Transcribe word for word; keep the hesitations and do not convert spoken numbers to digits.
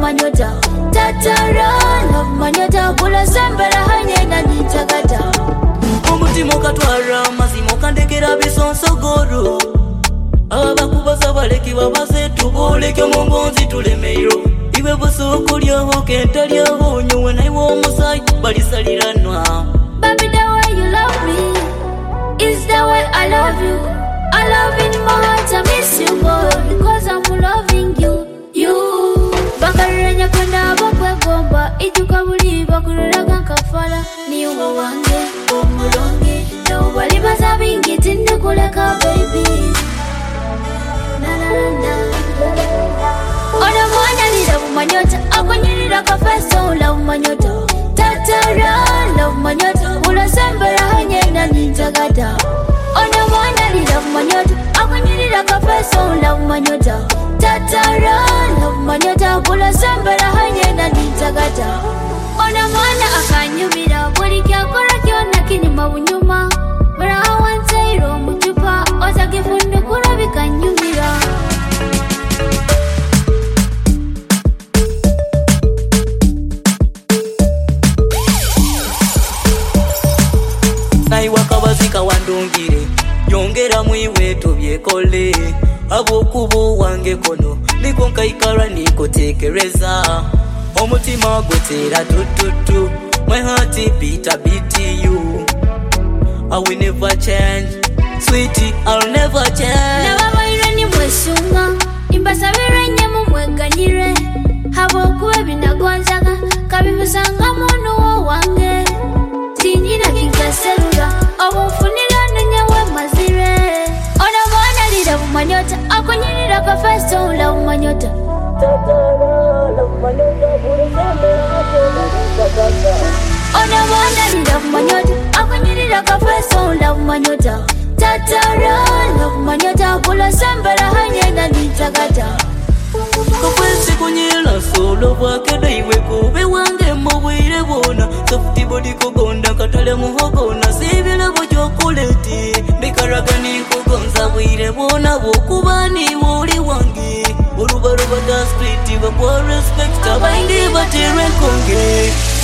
manyota tatara love manyota bula sembera hanye na nitagata Omutimo katwara mazimo kandekera bisonsogoro abakubaza baleki babaze tubole kyo mongonzi tulemeiro iwe busoko lyaho kenta lyaho nyuwe naiwo omusai balisaliranwa Baby, the way you love me is the way I love you. I love in my heart, I miss you boy because I'm loving you. You bakaranya kwenda bakwe gomba ijuka buli bakururaga kafala ni uwo wange omulonge no bali bazabingi tindukuleka baby na na na Ona mwana lira bumanyota akonyirira kafeso la bumanyota tatara love manyota ula sembera hanye na nitagata Ona mwana lira bumanyota akonyirira kafeso la bumanyota tatara love manyota ula sembera hanye na nitagata Ona mwana akanyumira buli kyakora kyona kinima bunyuma bara awanzairo mutupa otakifundu kurabika nyumira Wakabazika wandungire yongera mwiwe tubyekole abokubo wange kono niko nkaikara niko tekereza omutima gutera tututu my heart beat a beat you I will never change sweetie I'll never change Nababaire ni mwesunga imbasabire nyemu mweganyire habokuwe binagonzaga kabibusanga muntu wo wange tinina kingaserura obufunira nyawe mazire Ona mwana lira bumanyota akonyirira kafeso la bumanyota Ona mwana lira bumanyota akonyirira kafeso la bumanyota tatara la bumanyota bula sembera hanye na nitagata Kakwesi kunyela solo bwake daiwe kube wange mubwire bona Sofuti body kugonda katale muhogona Sibile bojokuleti Bikaragani kugonza bwire bona Bokubani woli wange Uruba ruba da street Bakwa respect Abaindi batere konge